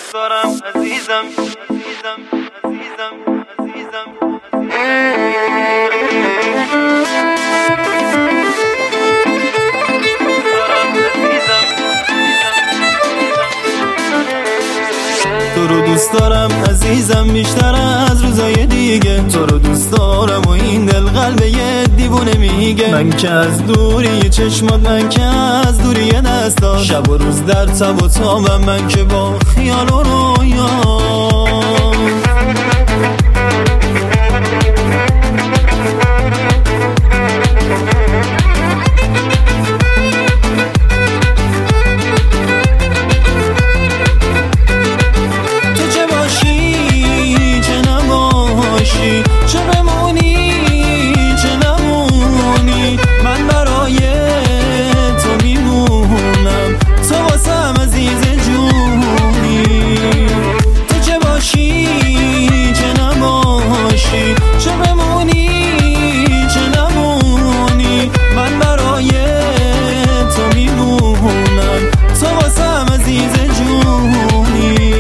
دوست دارم عزیزم عزیزم عزیزم عزیزم تو رو دوست دارم عزیزم بیشتر از روزای دیگه. تو رو دوست دارم و این دل قلب یه دیوونه میگه. من که از دوری چشمات، من که از دوری دستات، شب و روز در تب و تابم، من که با خیال و رویا. چه بمونی چه نمونی، من برای تو میمونم، تو واسم عزیز جونی. تو چه باشی چه نباشی، چه بمونی چه نمونی، من برای تو میمونم، تو واسم عزیز جونی.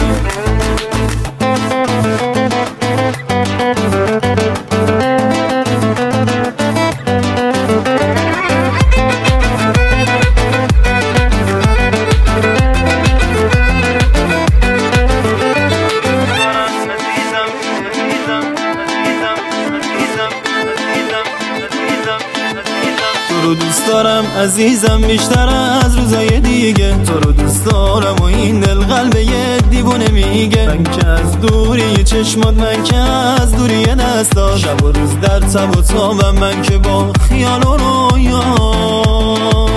تو رو دوست دارم عزیزم بیشتر از روزای دیگه. تو رو دوست دارم و این دل قلب یه دیوونه میگه. من که از دوری چشمات، من که از دوری دستات، شب و روز در تب و تابم، من که با خیال و رویات.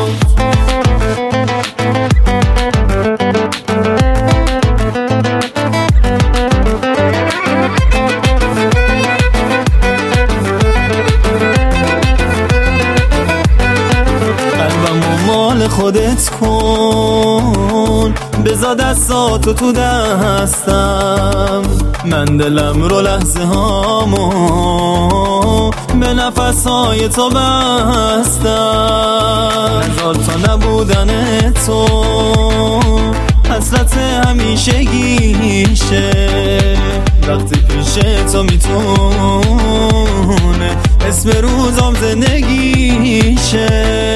مال خودت کن، بذار دستاتو تو دستم، من دلم رو لحظه هامو به نفسهای تو بستم. هزار تا نبودن تو حسرت همیشگیشه، وقتی پیش تو میتونه اسم روزام زندگیشه.